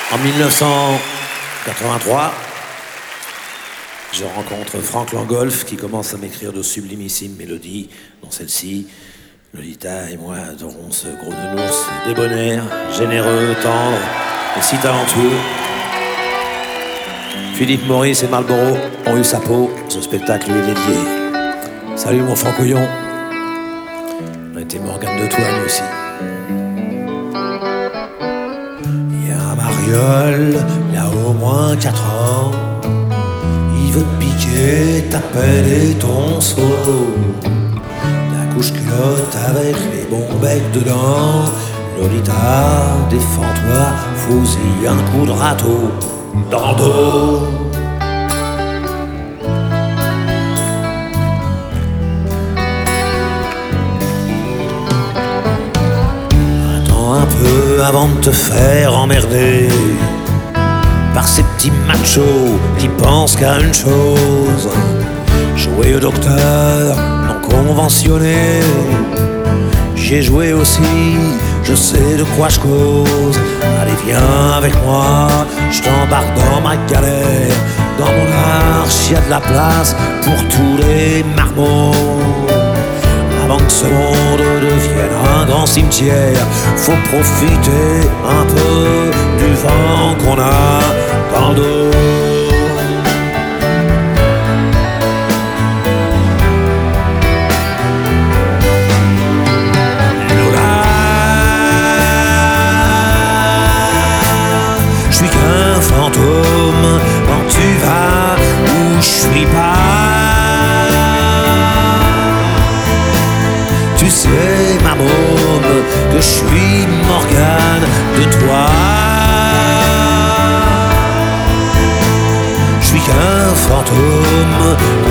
En 1983, je rencontre Franck Langolf qui commence à m'écrire de sublimissimes mélodies, dont celle-ci. Lolita et moi adorons ce gros nounours débonnaire, généreux, tendre et si talentueux. Philippe Maurice et Marlboro ont eu sa peau, ce spectacle lui est dédié. Salut mon Francouillon. On était Morgane de Toine aussi. Il y a un mariole, il y a au moins 4 ans. Il veut te piquer ta pelle et ton seau. La couche culotte avec les bons becs dedans. Lolita, défends-toi, fous-y un coup de râteau dans le dos. Attends un peu avant de te faire emmerder par ces petits machos qui pensent qu'à une chose: jouer au docteur non conventionné. J'ai joué aussi, je sais de quoi je cause. Allez viens avec moi, je t'embarque dans ma galère. Dans mon arche y'a de la place pour tous les marmots. Avant que ce monde devienne un grand cimetière, faut profiter un peu du vent qu'on a dans le dos. Je suis qu'un fantôme quand tu vas où je suis pas. Tu sais ma môme que je suis Morgane de toi. Je suis qu'un fantôme